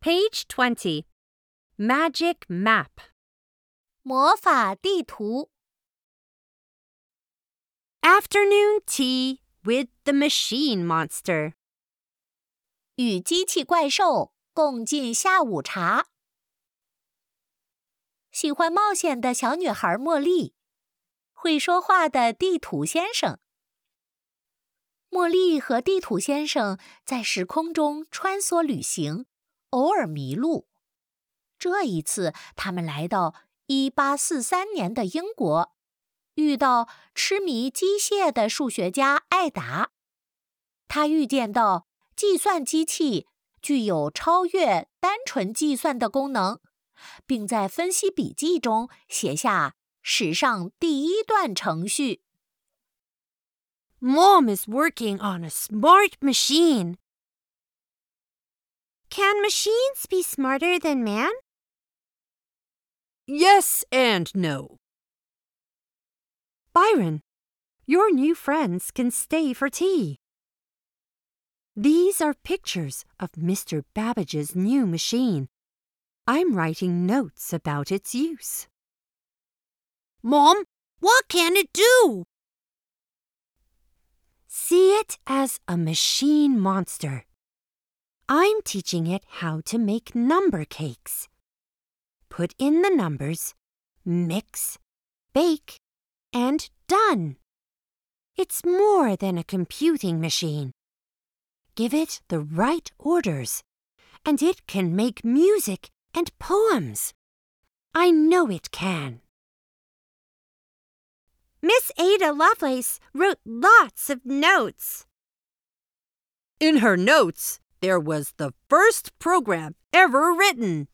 Page 20. Magic map. 魔法地图 Afternoon tea with the machine monster. 与机器怪兽共进下午茶。喜欢冒险的小女孩茉莉，会说话的地图先生。茉莉和地图先生在时空中穿梭旅行，偶尔迷路。这一次，他们来到1843年的英国，遇到痴迷机械的数学家艾达。他预见到计算机器具有超越单纯计算的功能，并在分析笔记中写下史上第一段程序。 Mom is working on a smart machine. Can machines be smarter than man? Yes and no. Byron, your new friends can stay for tea. These are pictures of Mr. Babbage's new machine. I'm writing notes about its use. Mom, what can it do? See it as a machine monster. I'm teaching it how to make number cakes. Put in the numbers, mix, bake, and done. It's more than a computing machine. Give it the right orders, and it can make music and poems. I know it can. Miss Ada Lovelace wrote lots of notes. In her notes, there was the first program ever written.